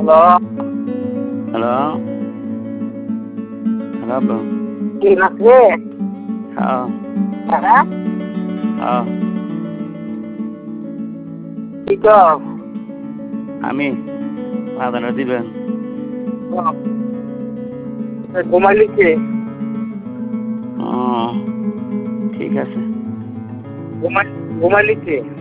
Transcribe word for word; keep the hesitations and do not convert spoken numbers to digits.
Hello hello কি নাচবে? হ্যাঁ হ্যাঁ হ্যাঁ কি কর? আমি আদানা দিবেন ঘুমাইলি কে? ও ঠিক আছে ঘুমাই ঘুমাইলি কে?